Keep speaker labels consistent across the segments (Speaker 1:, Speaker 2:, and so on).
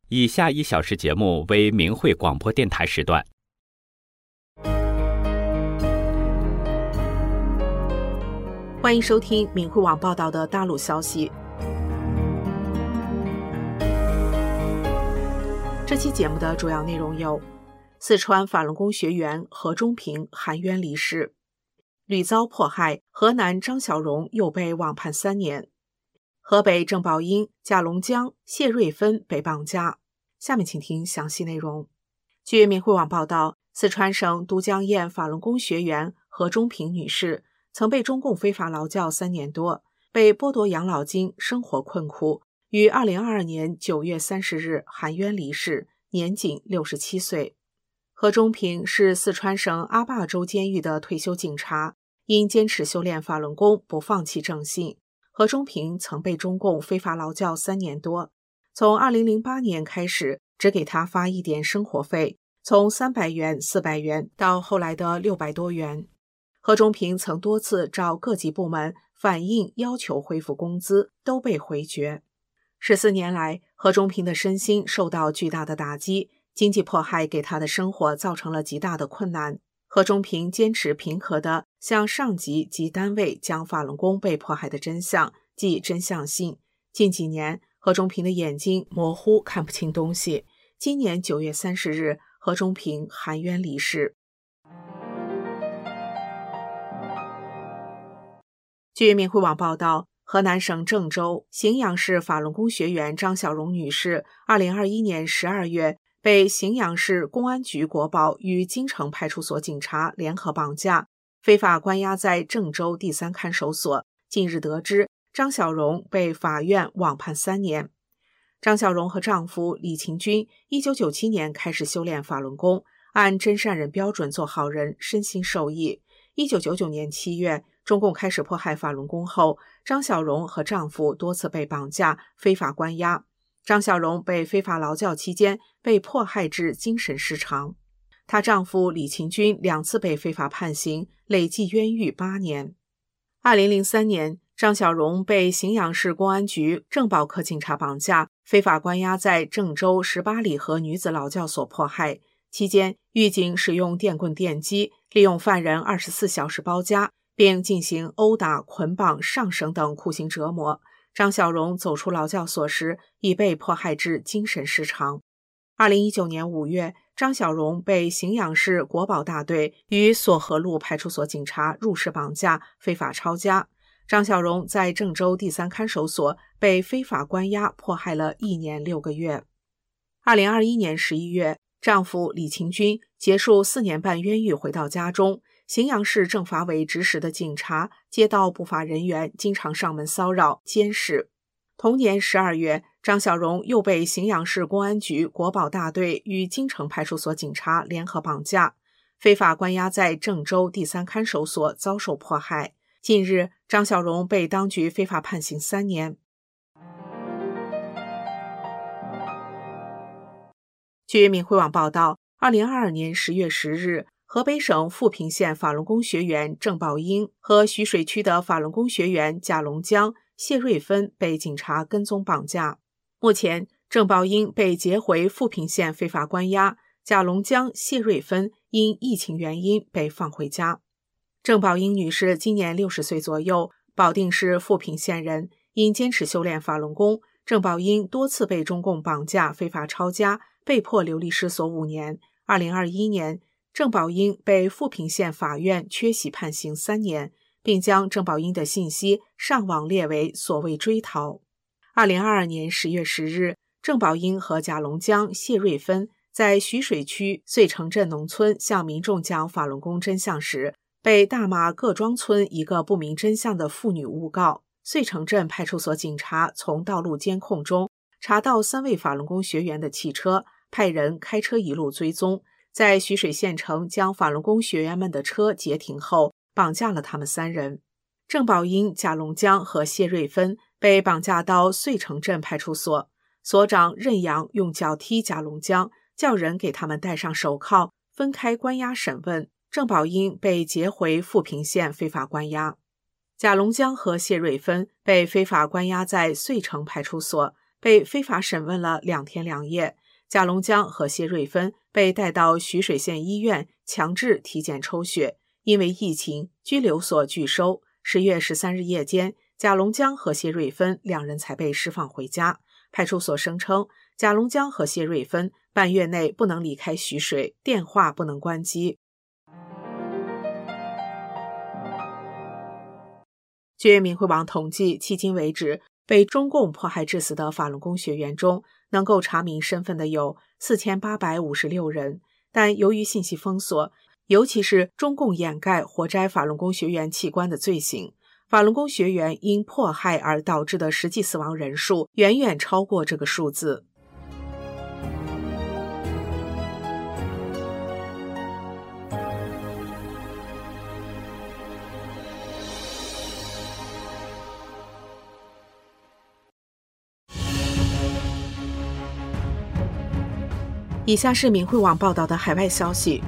Speaker 1: 以下1小时节目为明慧广播电台时段。
Speaker 2: 欢迎收听明慧网报道的大陆消息。这期节目的主要内容有：四川法轮功学员何忠平含冤离世，屡遭迫害，河南张小荣又被网判3年，河北郑宝英、贾龙江、谢瑞芬被绑架。下面请听详细内容。据明慧网报道，四川省都江堰法轮功学员何忠平女士曾被中共非法劳教3年多，被剥夺养老金，生活困苦，于2022年9月30日含冤离世，年仅67岁。何忠平是四川省阿坝州监狱的退休警察，因坚持修炼法轮功，不放弃正信。何忠平曾被中共非法劳教3年多，从2008年开始只给他发一点生活费，从300元、400元到后来的600多元。何忠平曾多次找各级部门反映要求恢复工资，都被回绝。14年来，何忠平的身心受到巨大的打击，经济迫害给他的生活造成了极大的困难。何忠平坚持平和地向上级及单位讲法轮功被迫害的真相，即真相性。近几年，何忠平的眼睛模糊，看不清东西。今年9月30日，何忠平含冤离世。据明慧网报道，河南省郑州荥阳市法轮功学员张小荣女士2021年12月被荥阳市公安局国保与京城派出所警察联合绑架，非法关押在郑州第3看守所。近日得知，张小荣被法院网判3年。张小荣和丈夫李勤军1997年开始修炼法轮功，按真善人标准做好人，身心受益。1999年7月，中共开始迫害法轮功后，张小荣和丈夫多次被绑架、非法关押。张小荣被非法劳教期间被迫害致精神失常，她丈夫李勤军2次被非法判刑，累计冤狱8年。2003年，张小荣被荥阳市公安局政保科警察绑架，非法关押在郑州18里河女子劳教所迫害。期间，狱警使用电棍电击，利用犯人24小时包夹，并进行殴打、捆绑、上绳等酷刑折磨。张小荣走出劳教所时，已被迫害致精神失常。2019年5月，张小荣被荥阳市国保大队与索河路派出所警察入室绑架，非法抄家。张小荣在郑州第3看守所被非法关押迫害了1年6个月。2021年11月，丈夫李勤军结束4年半冤狱回到家中，荥阳市政法委指使的警察接到不法人员经常上门骚扰、监视。同年12月，张小荣又被荥阳市公安局国保大队与京城派出所警察联合绑架，非法关押在郑州第3看守所，遭受迫害。近日，张小荣被当局非法判刑3年。据明慧网报道，2022年10月10日，河北省富平县法轮功学员郑宝英和徐水区的法轮功学员贾龙江、谢瑞芬被警察跟踪绑架。目前，郑宝英被劫回富平县非法关押，贾龙江、谢瑞芬因疫情原因被放回家。郑宝英女士今年60岁左右，保定市富平县人，因坚持修炼法轮功，郑宝英多次被中共绑架、非法抄家，被迫流离失所5年。2021年，郑宝英被富平县法院缺席判刑3年，并将郑宝英的信息上网列为所谓追逃。2022年10月10日，郑宝英和贾龙江、谢瑞芬在徐水区遂城镇农村向民众讲法轮功真相时，被大马各庄村一个不明真相的妇女诬告。遂城镇派出所警察从道路监控中查到3位法轮功学员的汽车，派人开车一路追踪，在徐水县城将法轮功学员们的车截停后，绑架了他们3人。郑宝英、贾龙江和谢瑞芬被绑架到遂城镇派出所，所长任阳用脚踢贾龙江，叫人给他们戴上手铐，分开关押审问。郑宝英被劫回富平县非法关押。贾龙江和谢瑞芬被非法关押在遂城派出所， 被非法审问了2天2夜。贾龙江和谢瑞芬被带到徐水县医院强制体检抽血，因为疫情，拘留所拒收。10月13日夜间，贾龙江和谢瑞芬2人才被释放回家。派出所声称，贾龙江和谢瑞芬半月内不能离开徐水，电话不能关机。据明慧网统计，迄今为止，被中共迫害致死的法轮功学员中，能够查明身份的有4856人，但由于信息封锁，尤其是中共掩盖活摘法轮功学员器官的罪行，法轮功学员因迫害而导致的实际死亡人数远远超过这个数字。以下是明慧网报道的海外消息，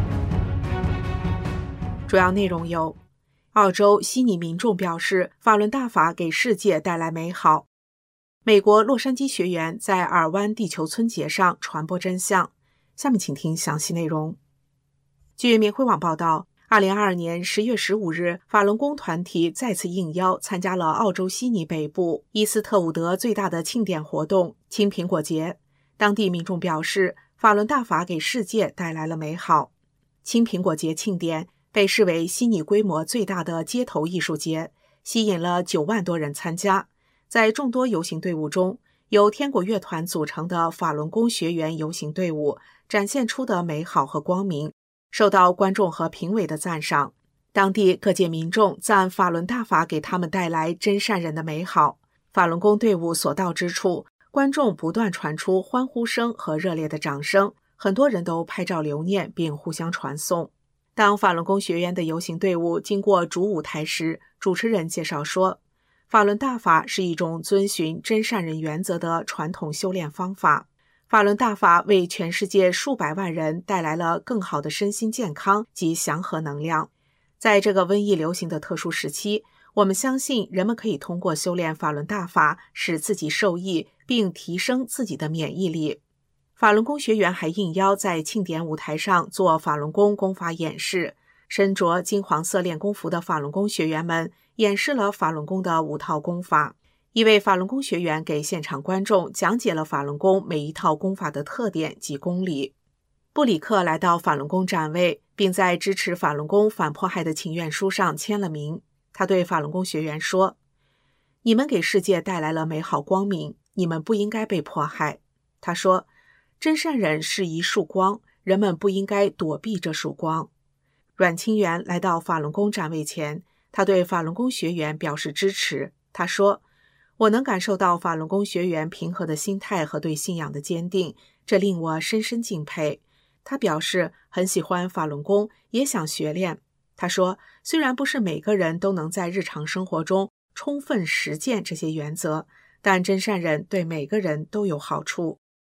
Speaker 2: 主要内容有：澳洲悉尼民众表示，法轮大法给世界带来美好；美国洛杉矶学员在尔湾地球村节上传播真相。下面请听详细内容。据明慧网报道，2022年10月15日，法轮功团体再次应邀参加了澳洲悉尼北部伊斯特伍德最大的庆典活动——青苹果节。当地民众表示，法轮大法给世界带来了美好。青苹果节庆典被视为悉尼规模最大的街头艺术节，吸引了9万多人参加。在众多游行队伍中，由天国乐团组成的法轮功学员游行队伍展现出的美好和光明，受到观众和评委的赞赏。当地各界民众赞法轮大法给他们带来真善人的美好。法轮功队伍所到之处，观众不断传出欢呼声和热烈的掌声，很多人都拍照留念并互相传颂。当法轮功学员的游行队伍经过主舞台时，主持人介绍说，法轮大法是一种遵循真善人原则的传统修炼方法。法轮大法为全世界数百万人带来了更好的身心健康及祥和能量。在这个瘟疫流行的特殊时期，我们相信人们可以通过修炼法轮大法使自己受益，并提升自己的免疫力。法轮功学员还应邀在庆典舞台上做法轮功功法演示，身着金黄色练功服的法轮功学员们演示了法轮功的5套功法。一位法轮功学员给现场观众讲解了法轮功每一套功法的特点及功理。布里克来到法轮功展位，并在支持法轮功反迫害的请愿书上签了名。他对法轮功学员说，你们给世界带来了美好光明，你们不应该被迫害。他说，真善人是一束光，人们不应该躲避这束光。阮清源来到法轮功展位前，他对法轮功学员表示支持。他说，我能感受到法轮功学员平和的心态和对信仰的坚定，这令我深深敬佩。他表示很喜欢法轮功，也想学练。他说，虽然不是每个人都能在日常生活中充分实践这些原则，但真善人对每个人都有好处。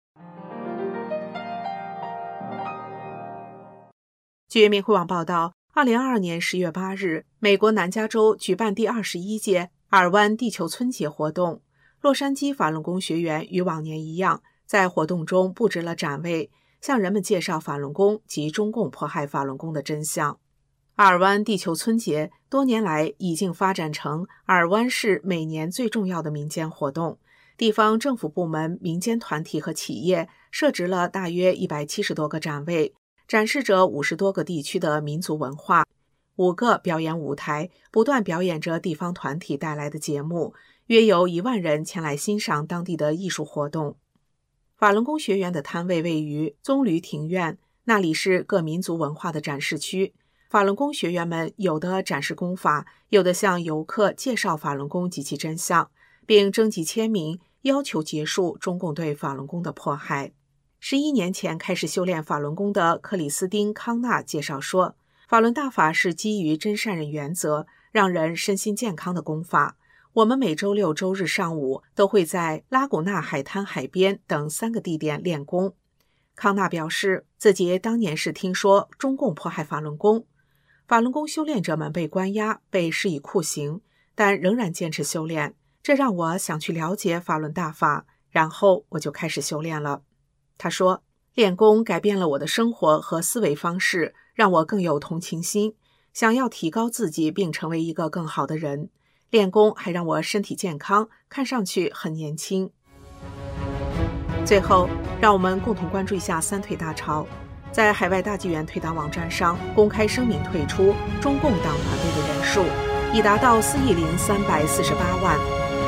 Speaker 2: 据明慧网报道，2022年10月8日，美国南加州举办第21届尔湾地球村节活动。洛杉矶法轮功学员与往年一样，在活动中布置了展位，向人们介绍法轮功及中共迫害法轮功的真相。尔湾地球村节多年来已经发展成尔湾市每年最重要的民间活动。地方政府部门、民间团体和企业设置了大约170多个展位，展示着50多个地区的民族文化。5个表演舞台不断表演着地方团体带来的节目，约有1万人前来欣赏当地的艺术活动。法轮功学员的摊位位于棕榈庭院，那里是各民族文化的展示区。法轮功学员们有的展示功法，有的向游客介绍法轮功及其真相，并征集签名，要求结束中共对法轮功的迫害。11年前开始修炼法轮功的克里斯汀·康纳介绍说，法轮大法是基于真善人原则，让人身心健康的功法。我们每周6、周日上午都会在拉古纳海滩海边等3个地点练功。康纳表示，自己当年是听说中共迫害法轮功，法轮功修炼者们被关押，被施以酷刑，但仍然坚持修炼。这让我想去了解法轮大法， 然后我就开始修炼了。他说，练功改变了我的生活和思维方式，让我更有同情心，想要提高自己并成为一个更好的人。练功还让我身体健康，看上去很年轻。最后，让我们共同关注一下三退大潮。在海外大纪元退党网站上公开声明退出中共党团队的人数已达到4.348亿。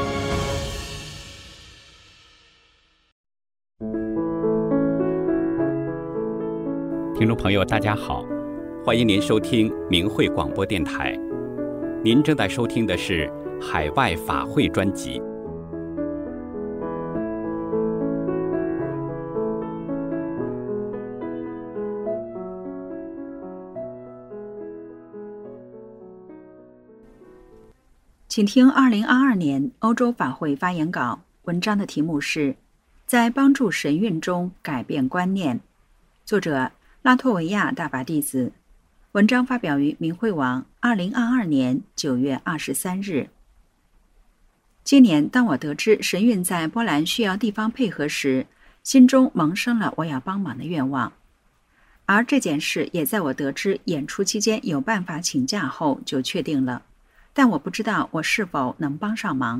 Speaker 1: 听众朋友，大家好，欢迎您收听明慧广播电台。您正在收听的是海外法会专辑。
Speaker 3: 请听2022年欧洲法会发言稿，文章的题目是在帮助神韵中改变观念，作者拉脱维亚大法弟子，文章发表于明慧网2022年9月23日。今年当我得知神韵在波兰需要地方配合时，心中萌生了我要帮忙的愿望，而这件事也在我得知演出期间有办法请假后就确定了，但我不知道我是否能帮上忙。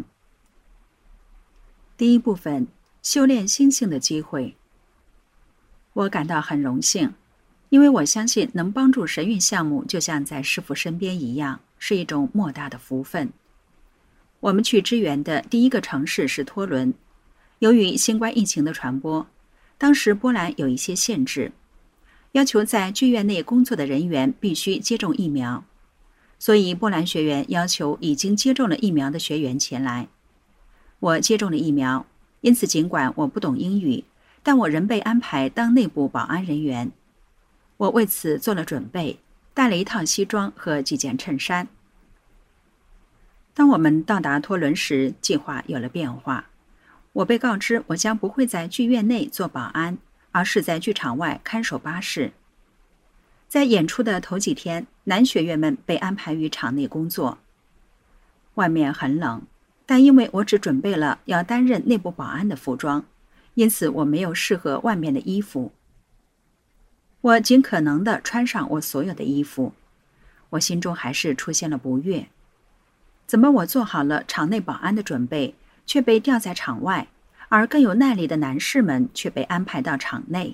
Speaker 3: 第一部分，修炼心性的机会。我感到很荣幸，因为我相信能帮助神韵项目就像在师父身边一样，是一种莫大的福分。我们去支援的第一个城市是托伦，由于新冠疫情的传播，当时波兰有一些限制，要求在剧院内工作的人员必须接种疫苗，所以波兰学员要求已经接种了疫苗的学员前来。我接种了疫苗，因此尽管我不懂英语，但我仍被安排当内部保安人员。我为此做了准备，带了一套西装和几件衬衫。当我们到达托伦时，计划有了变化。我被告知我将不会在剧院内做保安，而是在剧场外看守巴士。在演出的头几天，男学员们被安排于场内工作。外面很冷，但因为我只准备了要担任内部保安的服装，因此我没有适合外面的衣服。我尽可能地穿上我所有的衣服，我心中还是出现了不悦。怎么我做好了场内保安的准备，却被调在场外，而更有耐力的男士们却被安排到场内？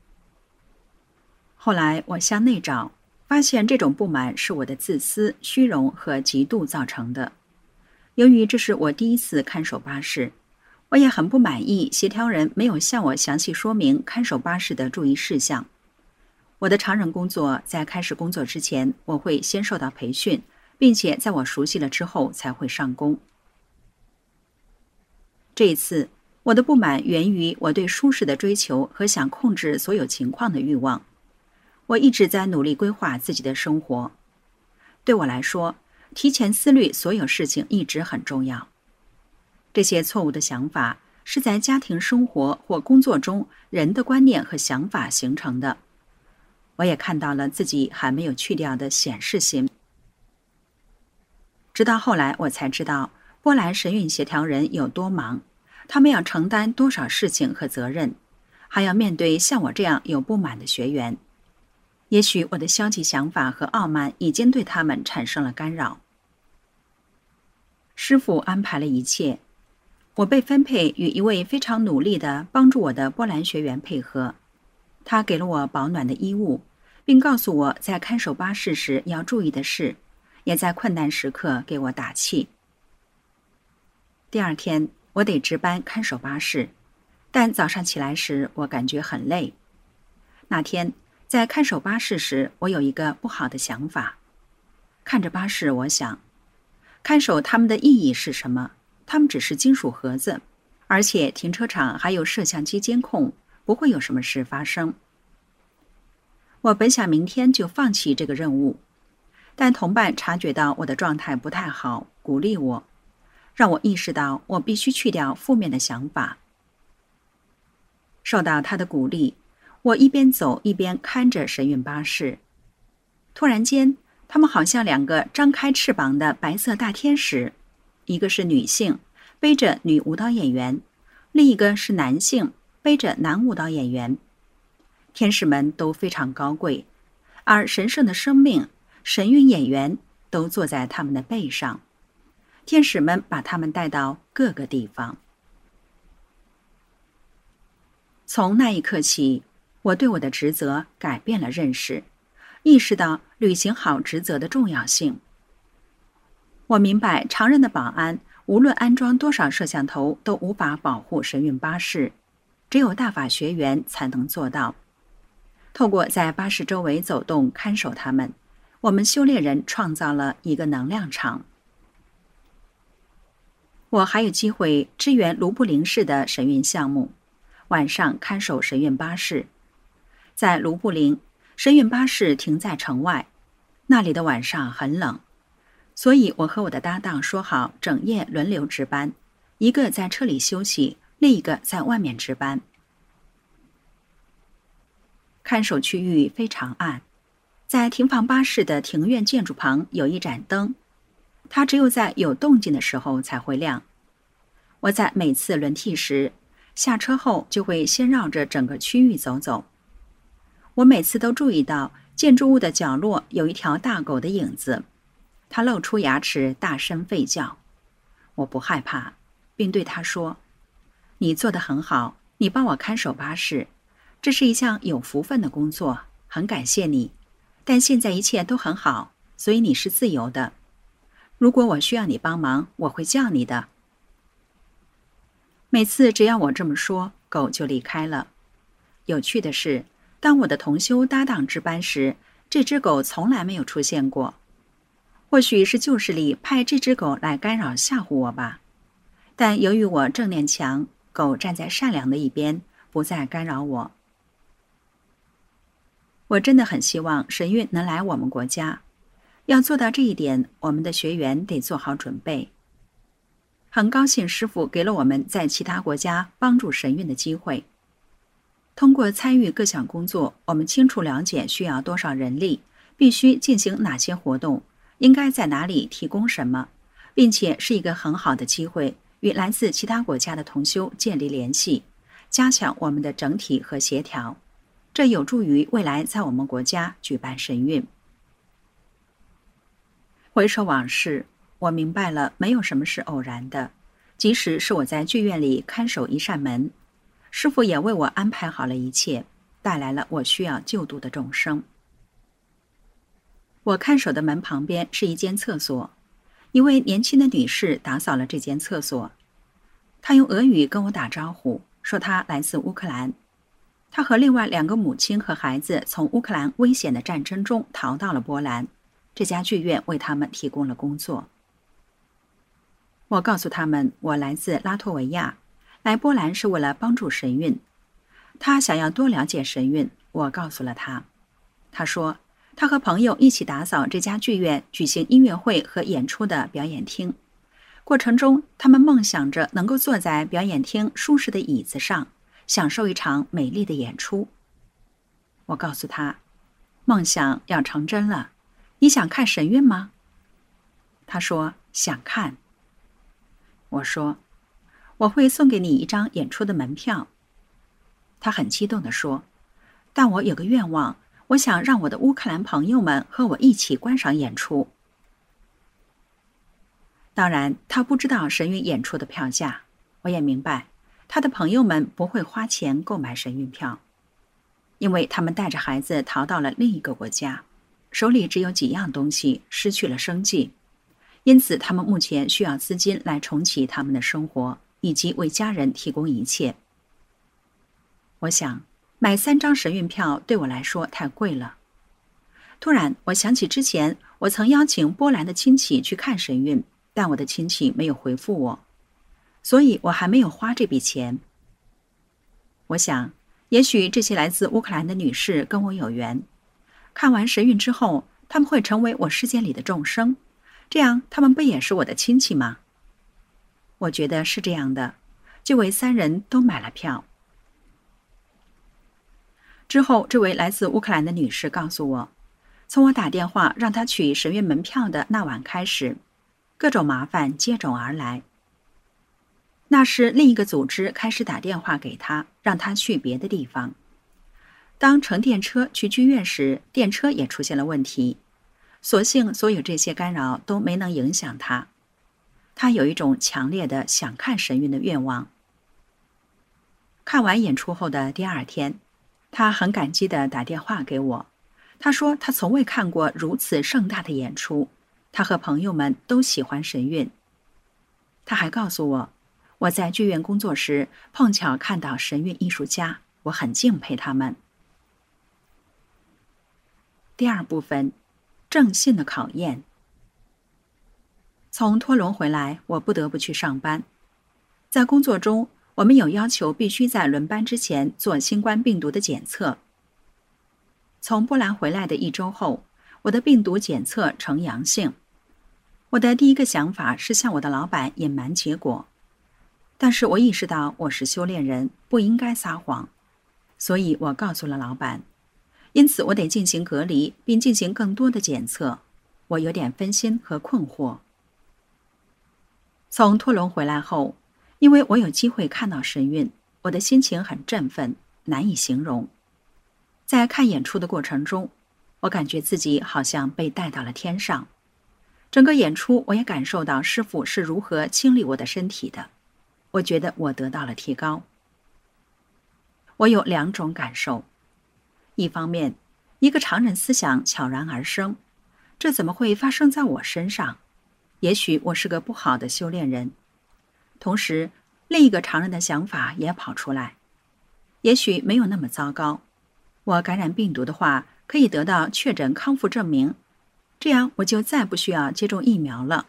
Speaker 3: 后来我向内找，发现这种不满是我的自私、虚荣和嫉妒造成的。由于这是我第一次看守巴士，我也很不满意协调人没有向我详细说明看守巴士的注意事项。我的常人工作在开始工作之前，我会先受到培训，并且在我熟悉了之后才会上工。这一次，我的不满源于我对舒适的追求和想控制所有情况的欲望。我一直在努力规划自己的生活。对我来说，提前思虑所有事情一直很重要。这些错误的想法是在家庭生活或工作中人的观念和想法形成的。我也看到了自己还没有去掉的显示心。直到后来我才知道波兰神韵协调人有多忙，他们要承担多少事情和责任，还要面对像我这样有不满的学员。也许我的消极想法和傲慢已经对他们产生了干扰。师父安排了一切，我被分配与一位非常努力地帮助我的波兰学员配合。他给了我保暖的衣物，并告诉我在看守巴士时要注意的事，也在困难时刻给我打气。第二天，我得值班看守巴士，但早上起来时我感觉很累。那天在看守巴士时，我有一个不好的想法。看着巴士，我想，看守他们的意义是什么？他们只是金属盒子，而且停车场还有摄像机监控，不会有什么事发生。我本想明天就放弃这个任务，但同伴察觉到我的状态不太好，鼓励我，让我意识到我必须去掉负面的想法。受到他的鼓励，我一边走一边看着神韵巴士。突然间，他们好像两个张开翅膀的白色大天使，一个是女性，背着女舞蹈演员， 另一个是男性，背着男舞蹈演员。天使们都非常高贵，而神圣的生命、神韵演员都坐在他们的背上。天使们把他们带到各个地方。从那一刻起，我对我的职责改变了认识，意识到履行好职责的重要性。我明白，常人的保安无论安装多少摄像头都无法保护神韵巴士，只有大法学员才能做到。透过在巴士周围走动看守他们，我们修炼人创造了一个能量场。我还有机会支援卢布林市的神韵项目，晚上看守神韵巴士。在卢布林，神韵巴士停在城外，那里的晚上很冷，所以我和我的搭档说好整夜轮流值班，一个在车里休息，另一个在外面值班。看守区域非常暗，在停放巴士的庭院建筑旁有一盏灯，它只有在有动静的时候才会亮。我在每次轮替时，下车后就会先绕着整个区域走走。我每次都注意到建筑物的角落有一条大狗的影子，它露出牙齿大声吠叫。我不害怕，并对它说：“你做得很好，你帮我看守巴士，这是一项有福分的工作，很感谢你。但现在一切都很好，所以你是自由的。如果我需要你帮忙，我会叫你的。”每次只要我这么说，狗就离开了。有趣的是，当我的同修搭档值班时，这只狗从来没有出现过。或许是旧势力派这只狗来干扰吓唬我吧，但由于我正念强，狗站在善良的一边，不再干扰我。我真的很希望神韵能来我们国家，要做到这一点，我们的学员得做好准备。很高兴师父给了我们在其他国家帮助神韵的机会。通过参与各项工作，我们清楚了解需要多少人力，必须进行哪些活动，应该在哪里提供什么，并且是一个很好的机会，与来自其他国家的同修建立联系，加强我们的整体和协调，这有助于未来在我们国家举办神韵。回首往事，我明白了没有什么是偶然的，即使是我在剧院里看守一扇门，师父也为我安排好了一切，带来了我需要救度的众生。我看守的门旁边是一间厕所，一位年轻的女士打扫了这间厕所。她用俄语跟我打招呼，说她来自乌克兰。她和另外2个母亲和孩子从乌克兰危险的战争中逃到了波兰，这家剧院为他们提供了工作。我告诉他们我来自拉脱维亚，来波兰是为了帮助神韵。他想要多了解神韵，我告诉了他。他说他和朋友一起打扫这家剧院举行音乐会和演出的表演厅，过程中他们梦想着能够坐在表演厅舒适的椅子上，享受一场美丽的演出。我告诉他，梦想要成真了，你想看神韵吗？他说想看。我说我会送给你一张演出的门票。他很激动地说，但我有个愿望，我想让我的乌克兰朋友们和我一起观赏演出。当然，他不知道神韵演出的票价，我也明白，他的朋友们不会花钱购买神韵票，因为他们带着孩子逃到了另一个国家，手里只有几样东西，失去了生计，因此他们目前需要资金来重启他们的生活，以及为家人提供一切。我想买3张神韵票对我来说太贵了。突然我想起之前我曾邀请波兰的亲戚去看神韵，但我的亲戚没有回复我，所以我还没有花这笔钱。我想也许这些来自乌克兰的女士跟我有缘，看完神韵之后，他们会成为我世界里的众生，这样他们不也是我的亲戚吗？我觉得是这样的，就为3人都买了票。之后，这位来自乌克兰的女士告诉我，从我打电话让她取神韵门票的那晚开始，各种麻烦接踵而来。 那时另一个组织开始打电话给他，让他去别的地方。当乘电车去剧院时，电车也出现了问题。所幸所有这些干扰都没能影响他。他有一种强烈的想看神韵的愿望。看完演出后的第二天，他很感激地打电话给我。他说他从未看过如此盛大的演出，他和朋友们都喜欢神韵。他还告诉我，我在剧院工作时碰巧看到神韵艺术家，我很敬佩他们。第二部分，正信的考验。从托隆回来，我不得不去上班。在工作中，我们有要求必须在轮班之前做新冠病毒的检测。从波兰回来的1周后，我的病毒检测呈阳性。我的第一个想法是向我的老板隐瞒结果，但是我意识到我是修炼人，不应该撒谎，所以我告诉了老板。因此我得进行隔离，并进行更多的检测。我有点分心和困惑。从托隆回来后，因为我有机会看到神韵，我的心情很振奋，难以形容。在看演出的过程中，我感觉自己好像被带到了天上。整个演出我也感受到师父是如何清理我的身体的。我觉得我得到了提高。我有2种感受。一方面，一个常人思想悄然而生，这怎么会发生在我身上？也许我是个不好的修炼人。同时，另一个常人的想法也跑出来，也许没有那么糟糕。我感染病毒的话，可以得到确诊康复证明，这样我就再不需要接种疫苗了。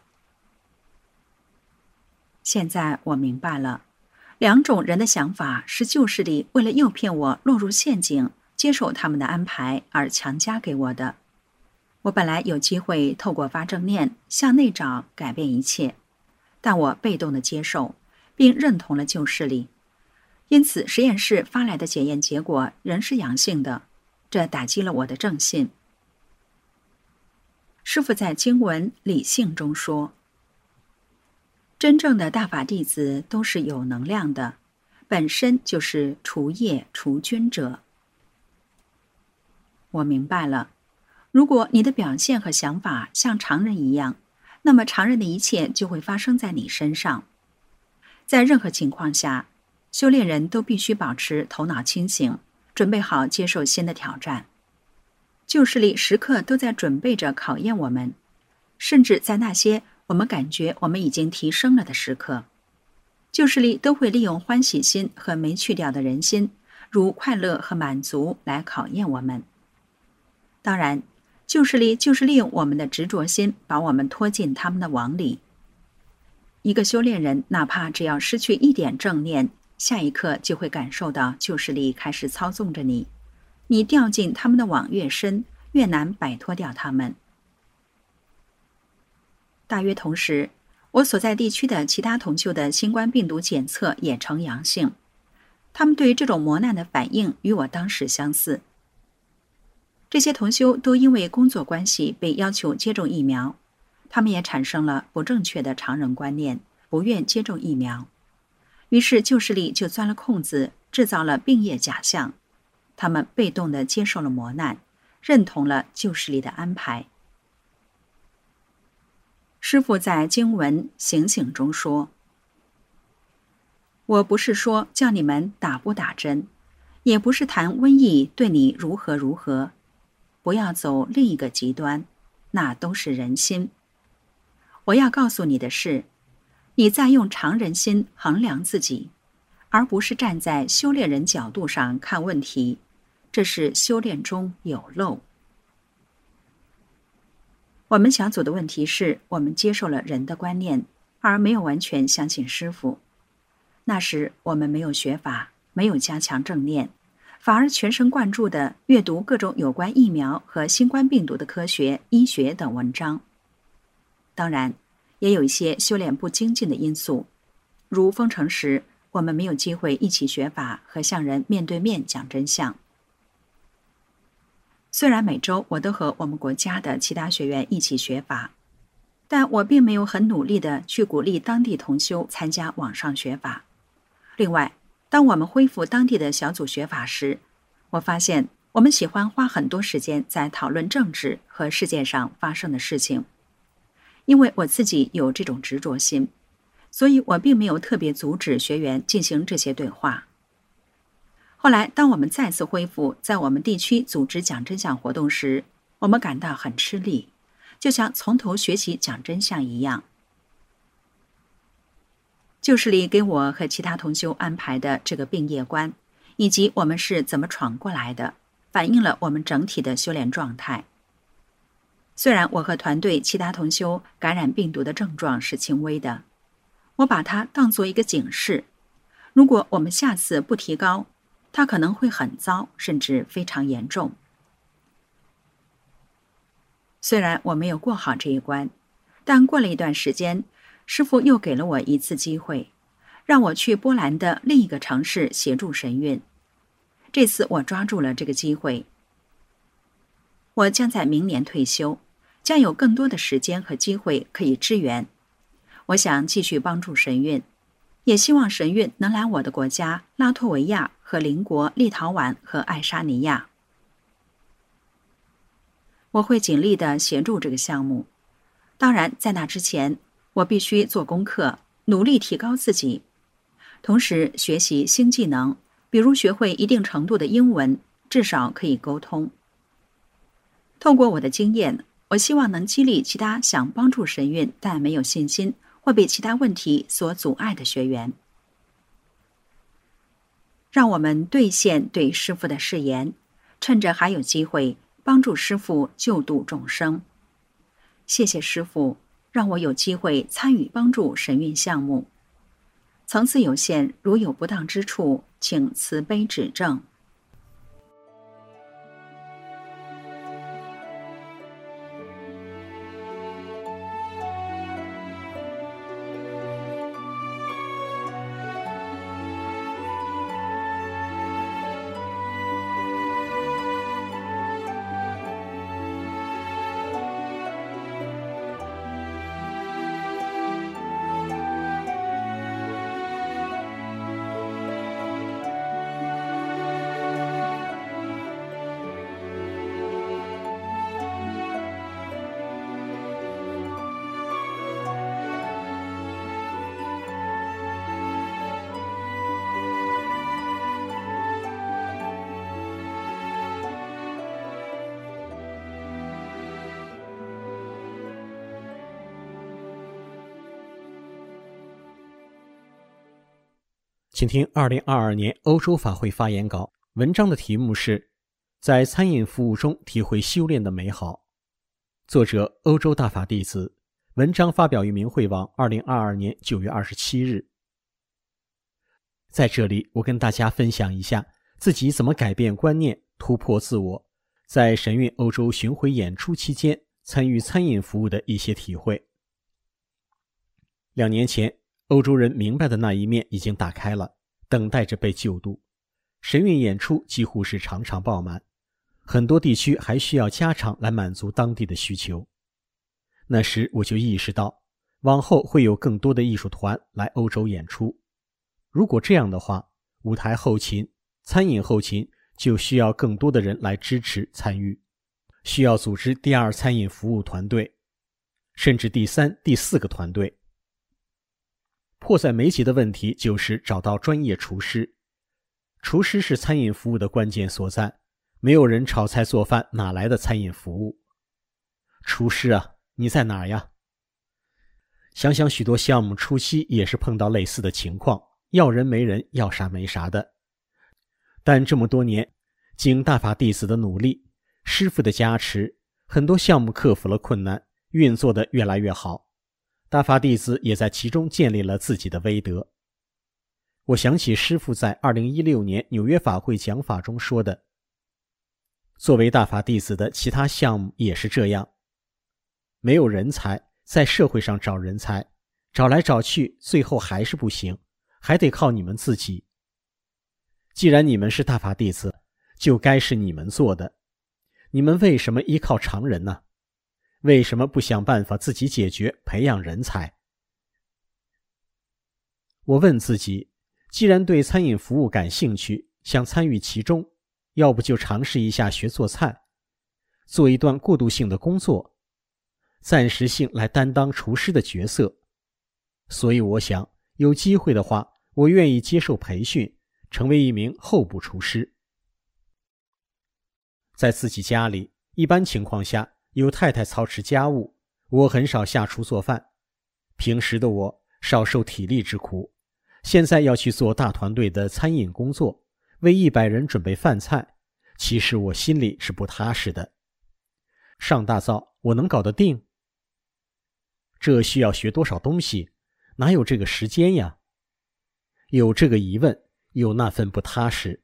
Speaker 3: 现在我明白了，2种人的想法是旧势力为了诱骗我落入陷阱，接受他们的安排而强加给我的。我本来有机会透过发正念向内找改变一切，但我被动地接受并认同了旧势力，因此实验室发来的检验结果仍是阳性的，这打击了我的正信。师父在经文理性中说，真正的大法弟子都是有能量的，本身就是除业除菌者。我明白了，如果你的表现和想法像常人一样，那么常人的一切就会发生在你身上。在任何情况下，修炼人都必须保持头脑清醒，准备好接受新的挑战。旧势力时刻都在准备着考验我们，甚至在那些我们感觉我们已经提升了的时刻，旧势力都会利用欢喜心和没去掉的人心，如快乐和满足来考验我们。当然，旧势力就是利用我们的执着心，把我们拖进他们的网里。一个修炼人哪怕只要失去一点正念，下一刻就会感受到旧势力开始操纵着你，你掉进他们的网越深，越难摆脱掉他们。大约同时，我所在地区的其他同修的新冠病毒检测也呈阳性，他们对这种磨难的反应与我当时相似。这些同修都因为工作关系被要求接种疫苗，他们也产生了不正确的常人观念，不愿接种疫苗。于是旧势力就钻了空子，制造了病业假象。他们被动地接受了磨难，认同了旧势力的安排。师父在经文醒醒中说，我不是说叫你们打不打针，也不是谈瘟疫对你如何如何，不要走另一个极端，那都是人心。我要告诉你的是，你在用常人心衡量自己，而不是站在修炼人角度上看问题，这是修炼中有漏。我们小组的问题是，我们接受了人的观念，而没有完全相信师父。那时我们没有学法，没有加强正念，反而全神贯注地阅读各种有关疫苗和新冠病毒的科学、医学等文章。当然，也有一些修炼不精进的因素，如封城时，我们没有机会一起学法和向人面对面讲真相。虽然每周我都和我们国家的其他学员一起学法， 但我并没有很努力地去鼓励当地同修参加网上学法。另外，当我们恢复当地的小组学法时，我发现我们喜欢花很多时间在讨论政治和世界上发生的事情。因为我自己有这种执着心，所以我并没有特别阻止学员进行这些对话。后来，当我们再次恢复在我们地区组织讲真相活动时，我们感到很吃力，就像从头学习讲真相一样。旧势力给我和其他同修安排的这个并业观，以及我们是怎么闯过来的，反映了我们整体的修炼状态。虽然我和团队其他同修感染病毒的症状是轻微的，我把它当作一个警示。如果我们下次不提高，它可能会很糟，甚至非常严重。虽然我没有过好这一关，但过了一段时间，师父又给了我一次机会，让我去波兰的另一个城市协助神韵。这次我抓住了这个机会。我将在明年退休，将有更多的时间和机会可以支援。我想继续帮助神韵，也希望神韵能来我的国家拉脱维亚和邻国立陶宛和爱沙尼亚。我会尽力地协助这个项目。当然，在那之前，我必须做功课，努力提高自己，同时学习新技能，比如学会一定程度的英文，至少可以沟通。透过我的经验，我希望能激励其他想帮助神韵但没有信心或被其他问题所阻碍的学员。让我们兑现对师父的誓言，趁着还有机会，帮助师父救度众生。谢谢师父，让我有机会参与帮助神韵项目。层次有限，如有不当之处，请慈悲指正。
Speaker 4: 请听2022年欧洲法会发言稿，文章的题目是在餐饮服务中体会修炼的美好。作者欧洲大法弟子，文章发表于明慧网2022年9月27日。在这里，我跟大家分享一下自己怎么改变观念、突破自我，在神韵欧洲巡回演出期间参与餐饮服务的一些体会。2年前，欧洲人明白的那一面已经打开了，等待着被救度。神韵演出几乎是场场爆满，很多地区还需要加场来满足当地的需求。那时我就意识到，往后会有更多的艺术团来欧洲演出。如果这样的话，舞台后勤、餐饮后勤就需要更多的人来支持参与，需要组织第二餐饮服务团队，甚至第三、第四个团队。迫在眉睫的问题就是找到专业厨师。厨师是餐饮服务的关键所在，没有人炒菜做饭，哪来的餐饮服务？厨师啊，你在哪儿呀？想想许多项目初期也是碰到类似的情况，要人没人，要啥没啥的。但这么多年，经大法弟子的努力，师父的加持，很多项目克服了困难，运作得越来越好。大法弟子也在其中建立了自己的威德。我想起师父在2016年纽约法会讲法中说的，作为大法弟子的其他项目也是这样，没有人才，在社会上找人才，找来找去，最后还是不行，还得靠你们自己。既然你们是大法弟子，就该是你们做的，你们为什么依靠常人呢？ 为什么不想办法自己解决，培养人才？我问自己，既然对餐饮服务感兴趣，想参与其中，要不就尝试一下学做菜，做一段过渡性的工作，暂时性来担当厨师的角色。所以我想，有机会的话，我愿意接受培训，成为一名候补厨师。在自己家里，一般情况下由太太操持家务，我很少下厨做饭。平时的我少受体力之苦，现在要去做大团队的餐饮工作，为100人准备饭菜，其实我心里是不踏实的。上大灶我能搞得定？这需要学多少东西？哪有这个时间呀？有这个疑问，有那份不踏实。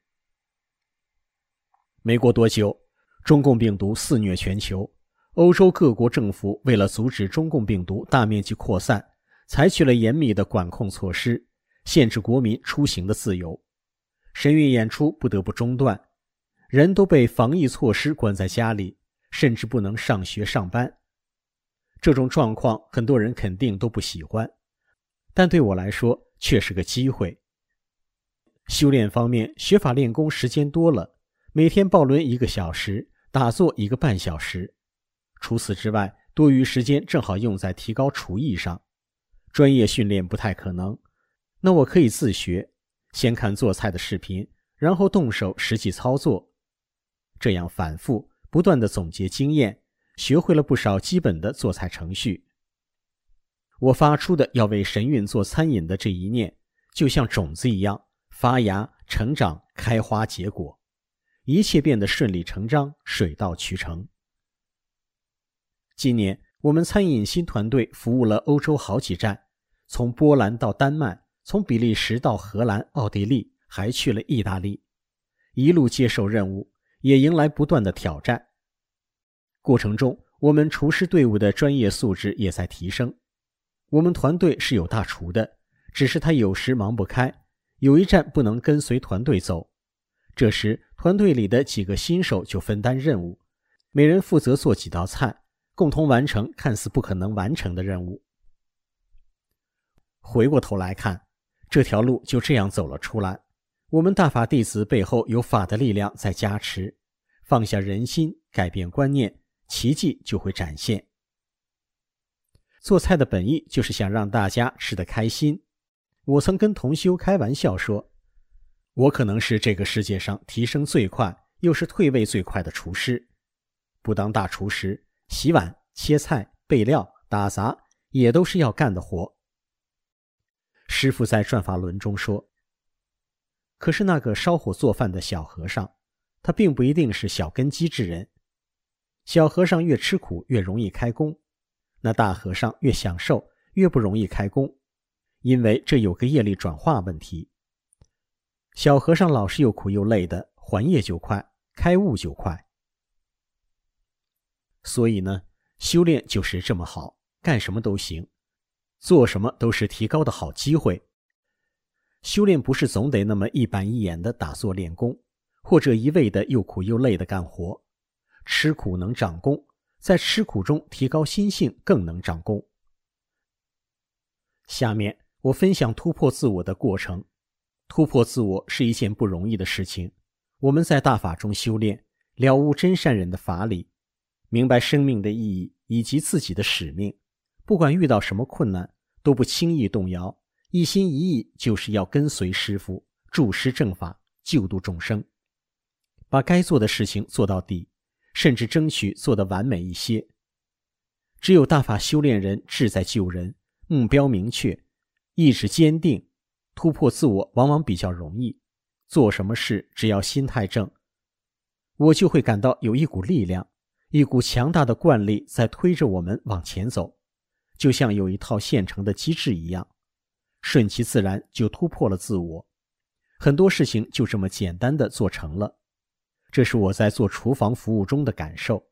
Speaker 4: 没过多久，中共病毒肆虐全球，欧洲各国政府为了阻止中共病毒大面积扩散，采取了严密的管控措施，限制国民出行的自由。神韵演出不得不中断，人都被防疫措施关在家里，甚至不能上学上班。这种状况很多人肯定都不喜欢，但对我来说却是个机会。修炼方面，学法练功时间多了，每天抱轮1个小时，打坐1个半小时。除此之外，多余时间正好用在提高厨艺上。专业训练不太可能，那我可以自学，先看做菜的视频，然后动手实际操作。这样反复不断地总结经验，学会了不少基本的做菜程序。我发出的要为神韵做餐饮的这一念，就像种子一样发芽、成长、开花结果，一切变得顺理成章，水到渠成。今年我们餐饮新团队服务了欧洲好几站，从波兰到丹麦，从比利时到荷兰、奥地利，还去了意大利，一路接受任务，也迎来不断的挑战。过程中，我们厨师队伍的专业素质也在提升。我们团队是有大厨的，只是他有时忙不开，有一站不能跟随团队走。这时，团队里的几个新手就分担任务，每人负责做几道菜，共同完成看似不可能完成的任务。回过头来看，这条路就这样走了出来。我们大法弟子背后有法的力量在加持，放下人心，改变观念，奇迹就会展现。做菜的本意就是想让大家吃得开心。我曾跟同修开玩笑说，我可能是这个世界上提升最快又是退位最快的厨师。不当大厨时，洗碗、切菜、备料、打杂也都是要干的活。师父在转法轮中说，可是那个烧火做饭的小和尚，他并不一定是小根基之人。小和尚越吃苦越容易开工，那大和尚越享受越不容易开工，因为这有个业力转化问题。小和尚老是又苦又累的，还业就快，开悟就快。所以呢，修炼就是这么好，干什么都行，做什么都是提高的好机会。修炼不是总得那么一板一眼的打坐练功，或者一味的又苦又累的干活。吃苦能长功，在吃苦中提高心性更能长功。下面我分享突破自我的过程。突破自我是一件不容易的事情。我们在大法中修炼，了悟真善人的法理，明白生命的意义以及自己的使命，不管遇到什么困难都不轻易动摇，一心一意就是要跟随师父，助师正法，救度众生，把该做的事情做到底，甚至争取做得完美一些。只有大法修炼人志在救人，目标明确，意志坚定，突破自我往往比较容易。做什么事只要心态正，我就会感到有一股力量，一股强大的惯力在推着我们往前走，就像有一套现成的机制一样，顺其自然就突破了自我。很多事情就这么简单的做成了。这是我在做厨房服务中的感受。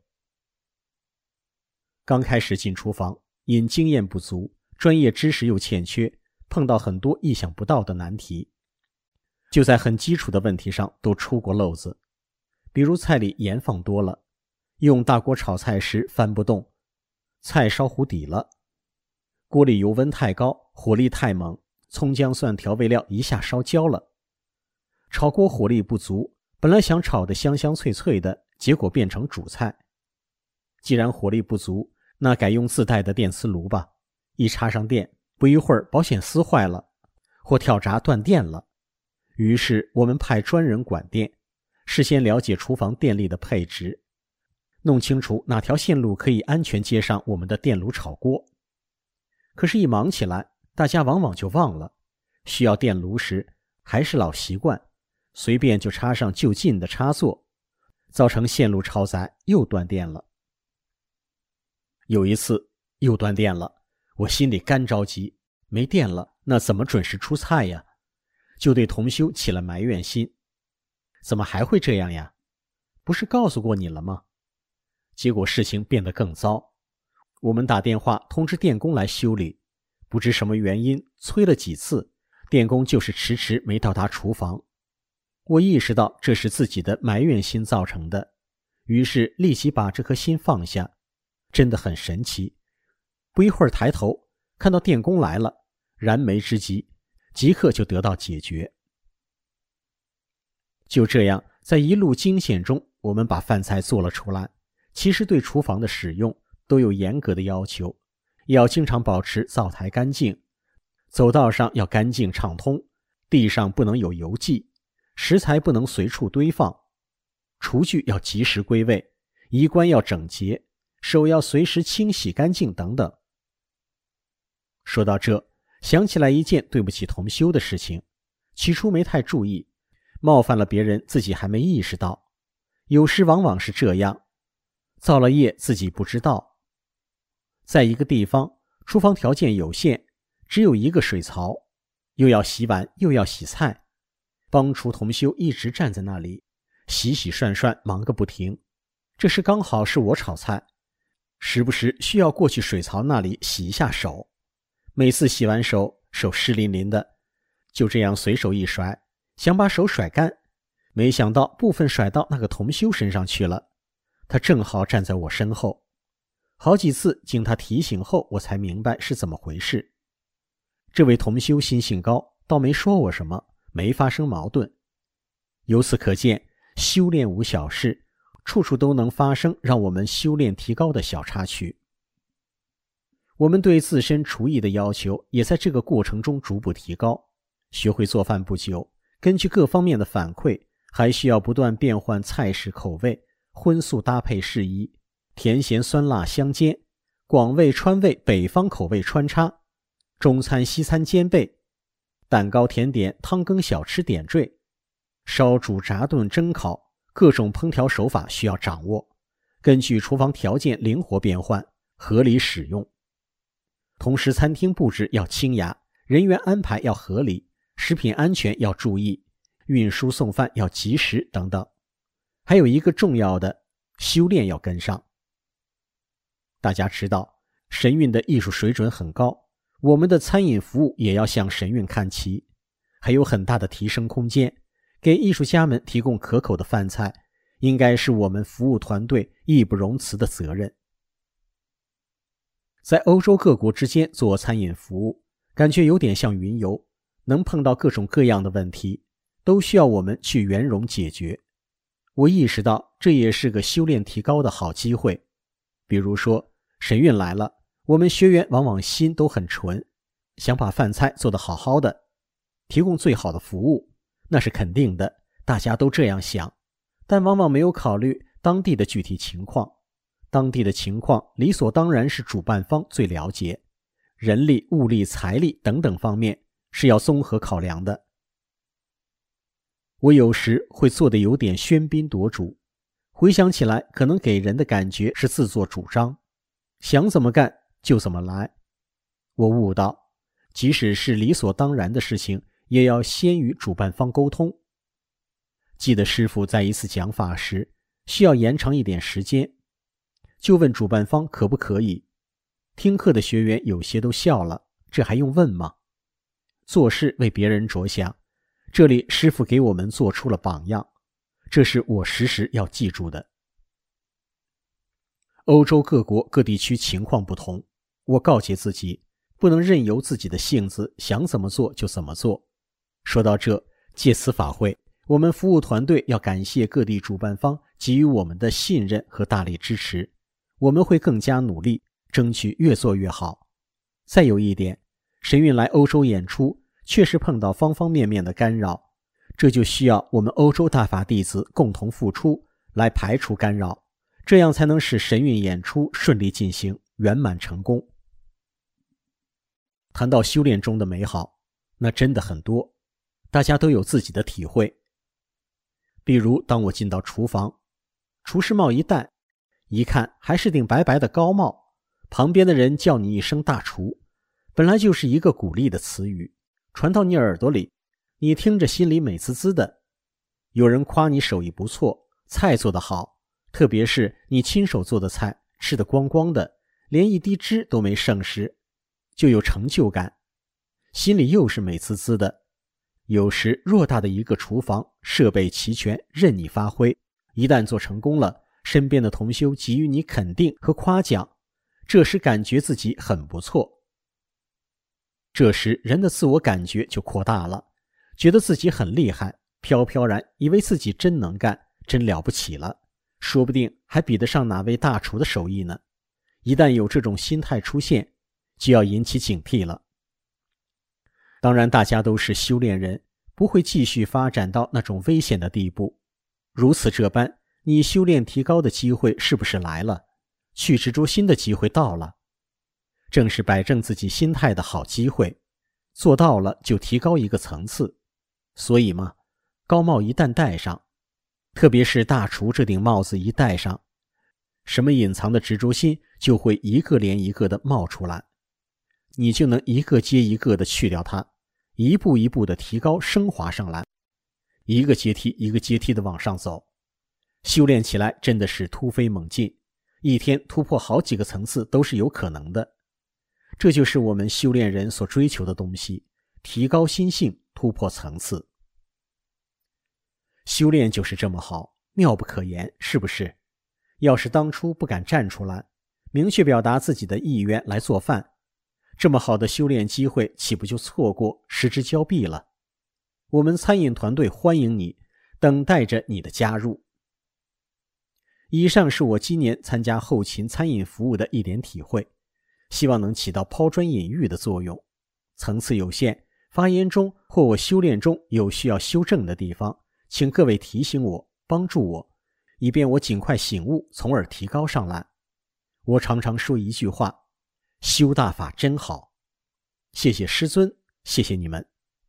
Speaker 4: 刚开始进厨房，因经验不足，专业知识又欠缺，碰到很多意想不到的难题。就在很基础的问题上都出过漏子，比如菜里盐放多了，用大锅炒菜时翻不动， 菜烧糊底了。锅里油温太高，火力太猛，葱姜蒜调味料一下烧焦了。炒锅火力不足，本来想炒得香香脆脆的，结果变成主菜。既然火力不足，那改用自带的电磁炉吧。一插上电，不一会儿保险丝坏了，或跳闸断电了。于是我们派专人管电，事先了解厨房电力的配置，弄清楚哪条线路可以安全接上我们的电炉炒锅。可是一忙起来，大家往往就忘了，需要电炉时还是老习惯，随便就插上就近的插座，造成线路超载，又断电了。有一次又断电了，我心里干着急，没电了，那怎么准时出菜呀？就对同修起了埋怨心。怎么还会这样呀？不是告诉过你了吗？结果事情变得更糟。我们打电话通知电工来修理，不知什么原因，催了几次，电工就是迟迟没到达厨房。我意识到这是自己的埋怨心造成的，于是立即把这颗心放下。真的很神奇，不一会儿抬头看到电工来了，燃眉之急，即刻就得到解决。就这样，在一路惊险中，我们把饭菜做了出来。其实对厨房的使用都有严格的要求，要经常保持灶台干净，走道上要干净畅通，地上不能有油迹，食材不能随处堆放，厨具要及时归位，衣冠要整洁，手要随时清洗干净等等。说到这，想起来一件对不起同修的事情，起初没太注意，冒犯了别人自己还没意识到，有时往往是这样，造了业自己不知道。在一个地方，厨房条件有限，只有一个水槽，又要洗碗又要洗菜，帮厨同修一直站在那里洗洗涮涮，忙个不停。这时刚好是我炒菜，时不时需要过去水槽那里洗一下手，每次洗完手湿淋淋的，就这样随手一甩，想把手甩干，没想到部分甩到那个同修身上去了，他正好站在我身后。好几次经他提醒后，我才明白是怎么回事。这位同修心性高，倒没说我什么，没发生矛盾。由此可见，修炼无小事，处处都能发生让我们修炼提高的小插曲。我们对自身厨艺的要求也在这个过程中逐步提高。学会做饭不久，根据各方面的反馈，还需要不断变换菜式口味，荤素搭配适宜，甜咸酸辣相间，广味川味北方口味穿插，中餐西餐兼备，蛋糕甜点汤羹小吃点缀，烧煮炸炖蒸烤，各种烹调手法需要掌握，根据厨房条件灵活变换，合理使用。同时餐厅布置要清雅，人员安排要合理，食品安全要注意，运输送饭要及时等等。还有一个重要的，修炼要跟上。大家知道，神韵的艺术水准很高，我们的餐饮服务也要向神韵看齐，还有很大的提升空间。给艺术家们提供可口的饭菜，应该是我们服务团队义不容辞的责任。在欧洲各国之间做餐饮服务，感觉有点像云游，能碰到各种各样的问题，都需要我们去圆融解决。我意识到这也是个修炼提高的好机会。比如说神韵来了，我们学员往往心都很纯，想把饭菜做得好好的，提供最好的服务，那是肯定的，大家都这样想，但往往没有考虑当地的具体情况。当地的情况理所当然是主办方最了解，人力、物力、财力等等方面是要综合考量的。我有时会做得有点喧宾夺主，回想起来可能给人的感觉是自作主张，想怎么干就怎么来。我悟到，即使是理所当然的事情，也要先与主办方沟通。记得师父在一次讲法时，需要延长一点时间，就问主办方可不可以。听课的学员有些都笑了，这还用问吗？做事为别人着想，这里师父给我们做出了榜样，这是我时时要记住的。 欧洲各国各地区情况不同，我告诫自己，不能任由自己的性子想怎么做就怎么做。说到这，借此法会，我们服务团队要感谢各地主办方给予我们的信任和大力支持，我们会更加努力，争取越做越好。再有一点，神韵来欧洲演出确实碰到方方面面的干扰，这就需要我们欧洲大法弟子共同付出来排除干扰，这样才能使神韵演出顺利进行，圆满成功。谈到修炼中的美好，那真的很多，大家都有自己的体会。比如当我进到厨房，厨师帽一戴，一看还是顶白白的高帽，旁边的人叫你一声大厨，本来就是一个鼓励的词语，传到你耳朵里，你听着心里美滋滋的。有人夸你手艺不错，菜做得好，特别是你亲手做的菜，吃得光光的，连一滴汁都没剩时，就有成就感，心里又是美滋滋的。有时偌大的一个厨房，设备齐全，任你发挥，一旦做成功了，身边的同修给予你肯定和夸奖，这时感觉自己很不错。这时人的自我感觉就扩大了，觉得自己很厉害，飘飘然以为自己真能干，真了不起了，说不定还比得上哪位大厨的手艺呢。一旦有这种心态出现，就要引起警惕了。当然大家都是修炼人，不会继续发展到那种危险的地步。如此这般，你修炼提高的机会是不是来了？去执着心的机会到了，正是摆正自己心态的好机会，做到了就提高一个层次。所以嘛，高帽一旦戴上，特别是大厨这顶帽子一戴上，什么隐藏的执着心就会一个连一个的冒出来，你就能一个接一个的去掉它，一步一步的提高升华上来，一个阶梯一个阶梯的往上走。修炼起来真的是突飞猛进，一天突破好几个层次都是有可能的。这就是我们修炼人所追求的东西，提高心性，突破层次。修炼就是这么好，妙不可言，是不是？要是当初不敢站出来，明确表达自己的意愿来做饭，这么好的修炼机会岂不就错过，失之交臂了？我们餐饮团队欢迎你，等待着你的加入。以上是我今年参加后勤餐饮服务的一点体会，希望能起到抛砖引玉的作用。层次有限，发言中或我修炼中有需要修正的地方，请各位提醒我，帮助我，以便我尽快醒悟，从而提高上来。我常常说一句话，修大法真好。谢谢师尊，谢谢你们。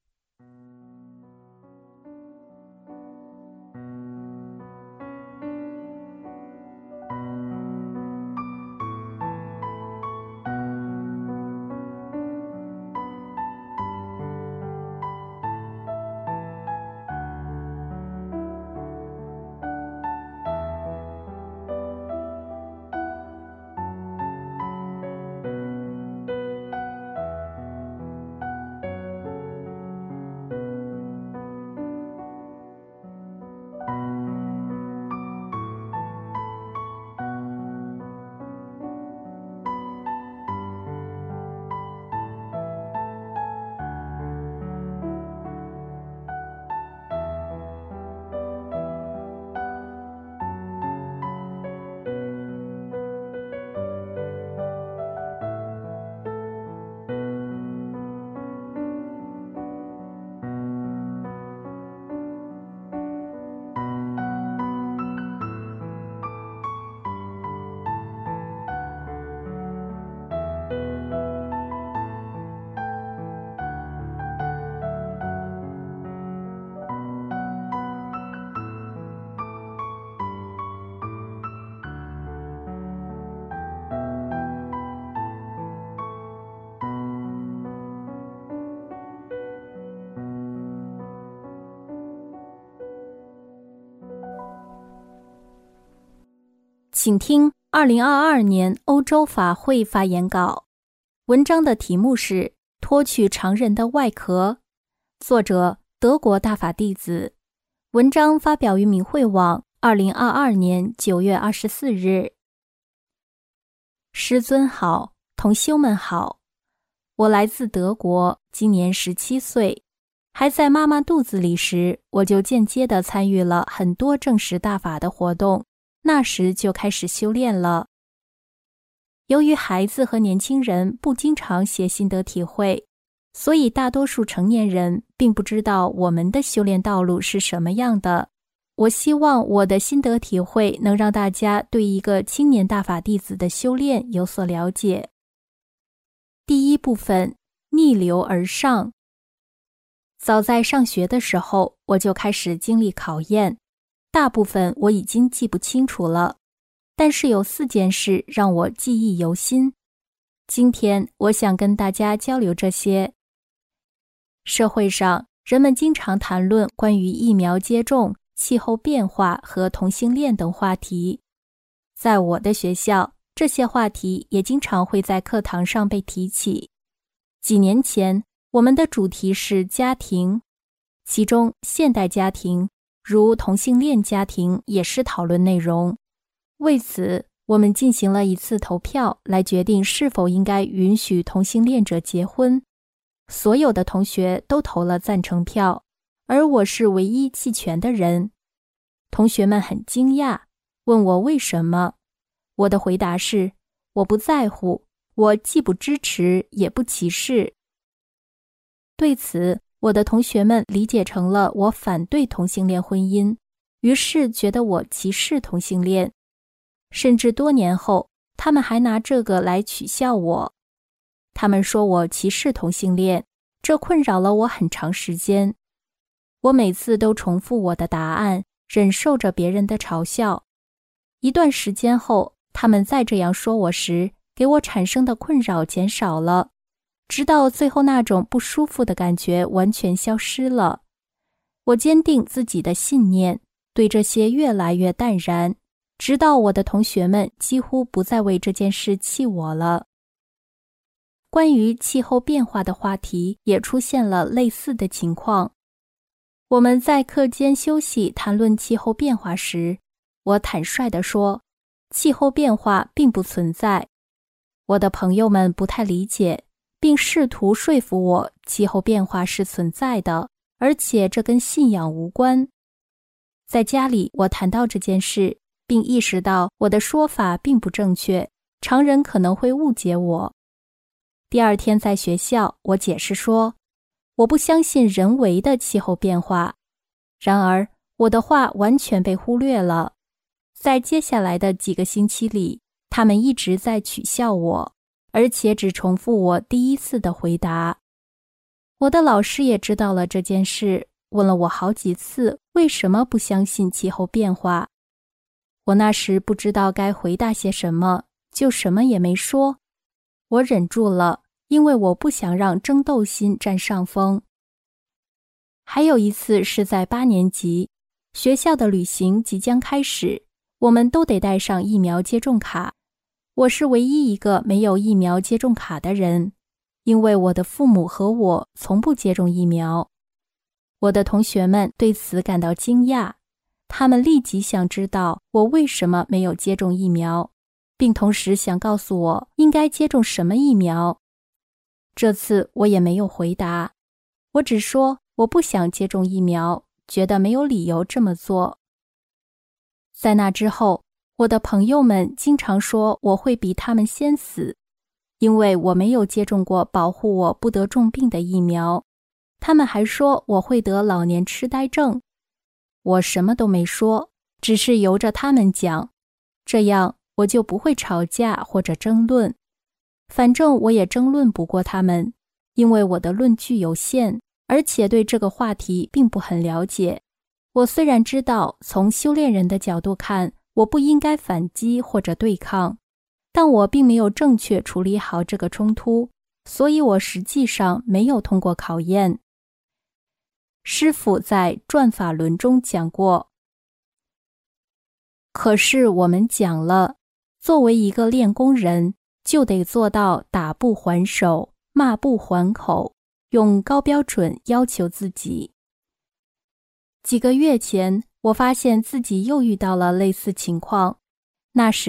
Speaker 5: 请听2022年欧洲法会发言稿。文章的题目是《脱去常人的外壳》，作者德国大法弟子。文章发表于明慧网2022年9月24日。 师尊好，同修们好。我来自德国，今年17岁。还在妈妈肚子里时，我就间接地参与了很多证实大法的活动，那时就开始修炼了。由于孩子和年轻人不经常写心得体会，所以大多数成年人并不知道我们的修炼道路是什么样的。我希望我的心得体会能让大家对一个青年大法弟子的修炼有所了解。第一部分，逆流而上。早在上学的时候，我就开始经历考验，大部分我已经记不清楚了，但是有4件事让我记忆犹新。今天我想跟大家交流这些。社会上，人们经常谈论关于疫苗接种、气候变化和同性恋等话题。在我的学校，这些话题也经常会在课堂上被提起。几年前，我们的主题是家庭，其中现代家庭，如同性恋家庭也是讨论内容。为此，我们进行了一次投票，来决定是否应该允许同性恋者结婚。所有的同学都投了赞成票，而我是唯一弃权的人。同学们很惊讶，问我为什么。我的回答是，我不在乎，我既不支持也不歧视。对此，我的同学们理解成了我反对同性恋婚姻，于是觉得我歧视同性恋。甚至多年后，他们还拿这个来取笑我。他们说我歧视同性恋，这困扰了我很长时间。我每次都重复我的答案，忍受着别人的嘲笑。一段时间后，他们再这样说我时，给我产生的困扰减少了，直到最后那种不舒服的感觉完全消失了。我坚定自己的信念，对这些越来越淡然，直到我的同学们几乎不再为这件事气我了。关于气候变化的话题也出现了类似的情况。我们在课间休息谈论气候变化时，我坦率地说，气候变化并不存在。我的朋友们不太理解，并试图说服我气候变化是存在的，而且这跟信仰无关。在家里，我谈到这件事，并意识到我的说法并不正确，常人可能会误解我。第二天在学校，我解释说，我不相信人为的气候变化。然而，我的话完全被忽略了。在接下来的几个星期里，他们一直在取笑我，而且只重复我第一次的回答。我的老师也知道了这件事，问了我好几次为什么不相信气候变化。我那时不知道该回答些什么，就什么也没说。我忍住了，因为我不想让争斗心占上风。还有一次是在8年级，学校的旅行即将开始，我们都得带上疫苗接种卡。我是唯一一个没有疫苗接种卡的人，因为我的父母和我从不接种疫苗。我的同学们对此感到惊讶，他们立即想知道我为什么没有接种疫苗，并同时想告诉我应该接种什么疫苗。这次我也没有回答，我只说我不想接种疫苗，觉得没有理由这么做。在那之后，我的朋友们经常说我会比他们先死，因为我没有接种过保护我不得重病的疫苗。他们还说我会得老年痴呆症。我什么都没说，只是由着他们讲，这样我就不会吵架或者争论。反正我也争论不过他们，因为我的论据有限，而且对这个话题并不很了解。我虽然知道从修炼人的角度看，我不应该反击或者对抗，但我并没有正确处理好这个冲突，所以我实际上没有通过考验。师父在《转法轮》中讲过，可是我们讲了，作为一个练功人，就得做到打不还手，骂不还口，用高标准要求自己。几个月前，我发现自己又遇到了类似情况，那时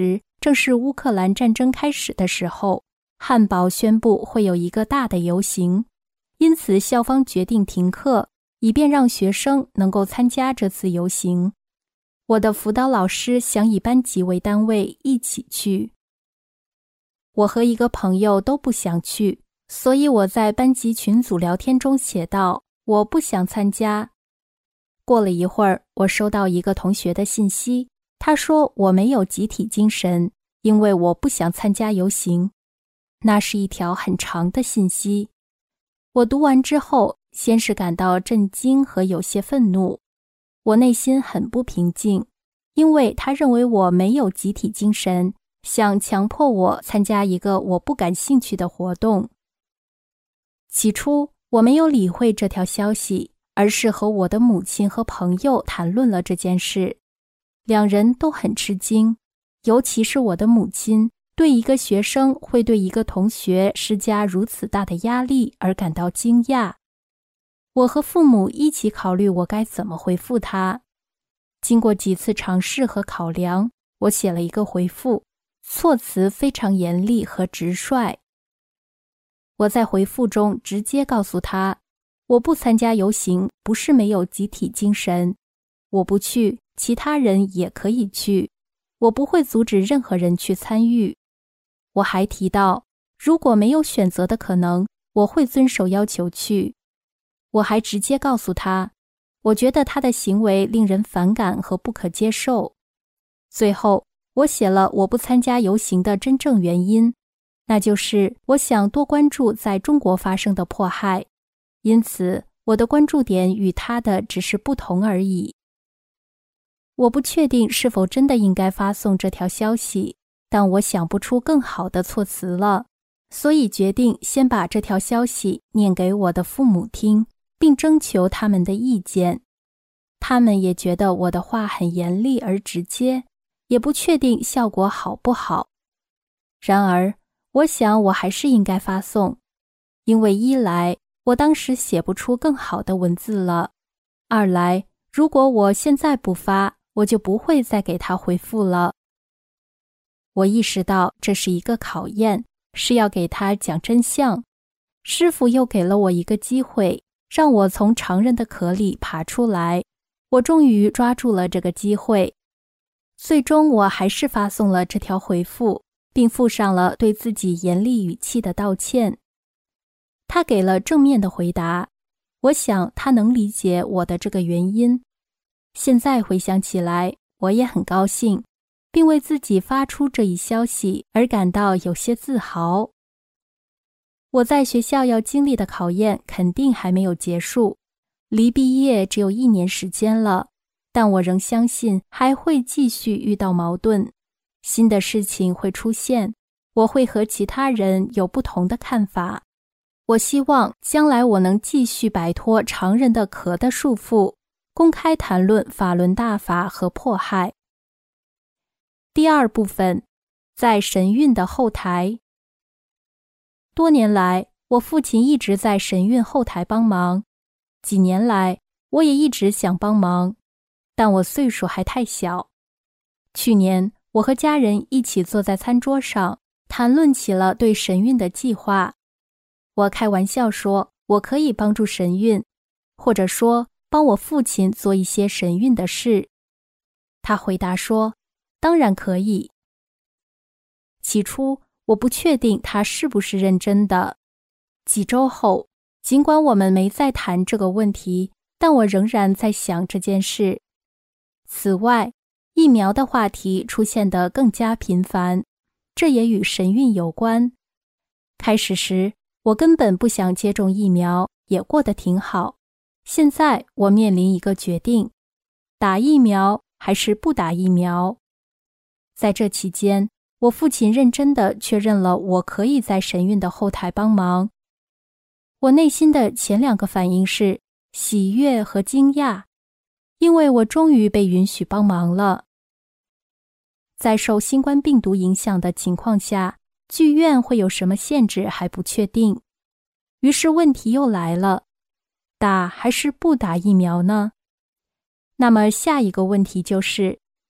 Speaker 5: 正是乌克兰战争开始的时候，汉堡宣布会有一个大的游行，因此校方决定停课，以便让学生能够参加这次游行。我的辅导老师想以班级为单位一起去。我和一个朋友都不想去，所以我在班级群组聊天中写道，我不想参加。过了一会儿，我收到一个同学的信息，他说我没有集体精神，因为我不想参加游行。那是一条很长的信息。我读完之后，先是感到震惊和有些愤怒。我内心很不平静，因为他认为我没有集体精神，想强迫我参加一个我不感兴趣的活动。起初，我没有理会这条消息，而是和我的母亲和朋友谈论了这件事。两人都很吃惊，尤其是我的母亲，对一个学生会对一个同学施加如此大的压力而感到惊讶。我和父母一起考虑我该怎么回复他。经过几次尝试和考量，我写了一个回复，措辞非常严厉和直率。我在回复中直接告诉他，我不参加游行不是没有集体精神，我不去，其他人也可以去，我不会阻止任何人去参与。我还提到，如果没有选择的可能，我会遵守要求去。我还直接告诉他，我觉得他的行为令人反感和不可接受。最后，我写了我不参加游行的真正原因，那就是我想多关注在中国发生的迫害，因此我的关注点与他的只是不同而已。我不确定是否真的应该发送这条消息，但我想不出更好的措辞了，所以决定先把这条消息念给我的父母听，并征求他们的意见。他们也觉得我的话很严厉而直接，也不确定效果好不好。然而，我想我还是应该发送，因为一来，我当时写不出更好的文字了；二来，如果我现在不发，我就不会再给他回复了。我意识到这是一个考验，是要给他讲真相。师父又给了我一个机会，让我从常人的壳里爬出来。我终于抓住了这个机会。最终我还是发送了这条回复，并附上了对自己严厉语气的道歉。他给了正面的回答，我想他能理解我的这个原因。现在回想起来，我也很高兴，并为自己发出这一消息而感到有些自豪。我在学校要经历的考验肯定还没有结束，离毕业只有1年时间了，但我仍相信还会继续遇到矛盾，新的事情会出现，我会和其他人有不同的看法。我希望将来我能继续摆脱常人的壳的束缚，公开谈论法轮大法和迫害。第二部分，在神韵的后台。多年来，我父亲一直在神韵后台帮忙。几年来，我也一直想帮忙，但我岁数还太小。去年，我和家人一起坐在餐桌上，谈论起了对神韵的计划。我开玩笑说，我可以帮助神韵，或者说帮我父亲做一些神韵的事。他回答说，当然可以。起初，我不确定他是不是认真的。几周后，尽管我们没再谈这个问题，但我仍然在想这件事。此外，疫苗的话题出现得更加频繁，这也与神韵有关。开始时，我根本不想接种疫苗，也过得挺好。现在我面临一个决定，打疫苗还是不打疫苗。在这期间，我父亲认真地确认了我可以在神韵的后台帮忙。我内心的前2个反应是喜悦和惊讶，因为我终于被允许帮忙了。在受新冠病毒影响的情况下，剧院会有什么限制还不确定。于是问题又来了，打还是不打疫苗呢？那么下一个问题就是，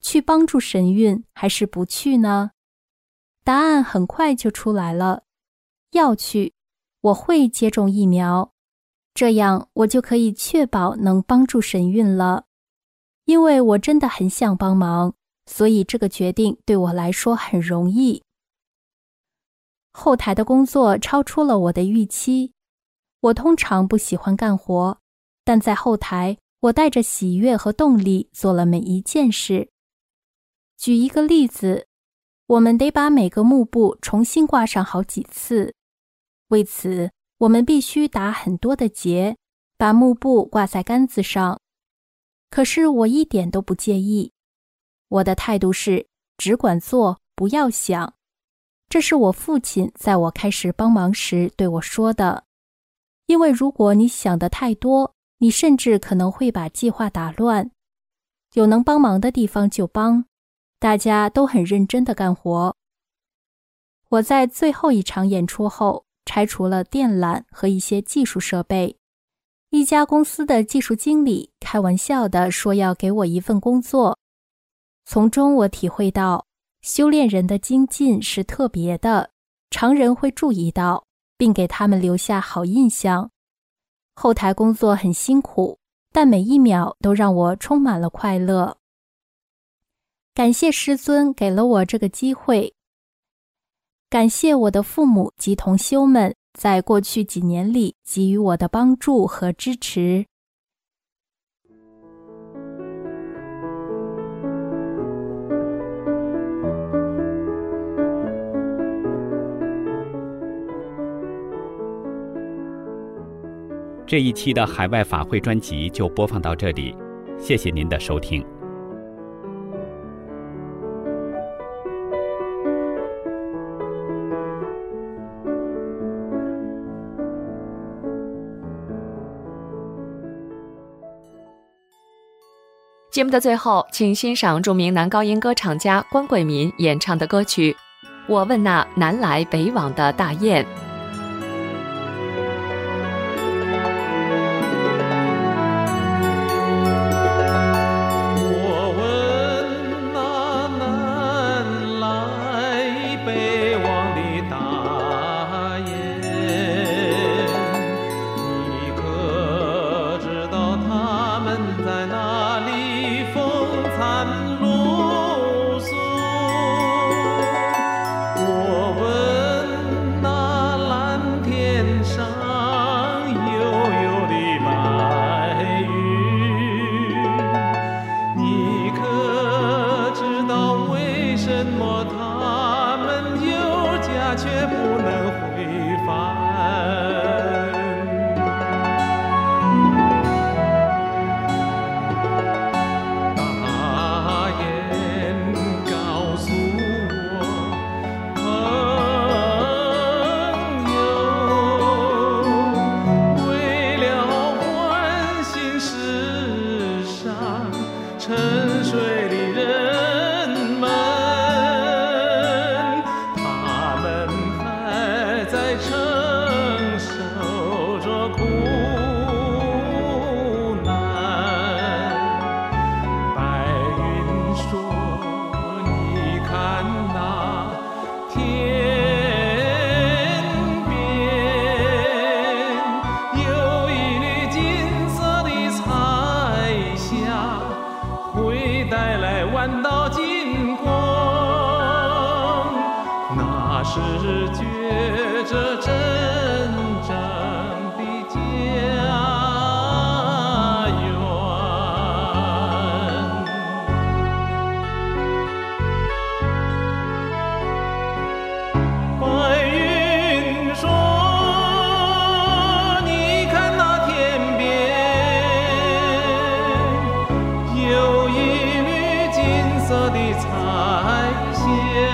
Speaker 5: 去帮助神韵还是不去呢？答案很快就出来了，要去，我会接种疫苗，这样我就可以确保能帮助神韵了。因为我真的很想帮忙，所以这个决定对我来说很容易。后台的工作超出了我的预期。我通常不喜欢干活，但在后台，我带着喜悦和动力做了每一件事。举一个例子，我们得把每个幕布重新挂上好几次。为此，我们必须打很多的结，把幕布挂在杆子上。可是我一点都不介意。我的态度是，只管做，不要想。这是我父亲在我开始帮忙时对我说的。因为如果你想得太多，你甚至可能会把计划打乱。有能帮忙的地方就帮，大家都很认真地干活。我在最后一场演出后，拆除了电缆和一些技术设备。一家公司的技术经理开玩笑地说要给我一份工作。从中我体会到，修炼人的精进是特别的，常人会注意到，并给他们留下好印象。后台工作很辛苦，但每一秒都让我充满了快乐。感谢师尊给了我这个机会，感谢我的父母及同修们在过去几年里给予我的帮助和支持。
Speaker 1: 这一期的海外法会专辑就播放到这里，谢谢您的收听。
Speaker 6: 节目的最后，请欣赏著名男高音歌唱家关贵民演唱的歌曲《我问那南来北往的大雁》。
Speaker 7: 是觉着真正的家园。白云说，你看那天边有一缕金色的彩霞，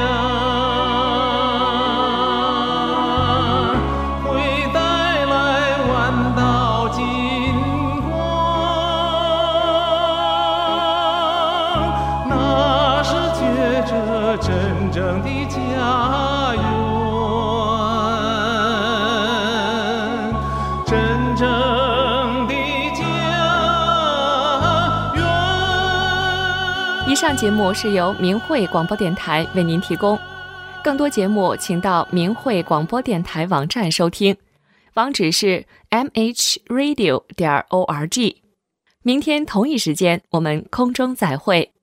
Speaker 7: 真正的家园，真正的家园。
Speaker 6: 以上上节目是由明慧广播电台为您提供，更多节目请到明慧广播电台网站收听，网址是 mhradio.org。明天同一时间我们空中再会。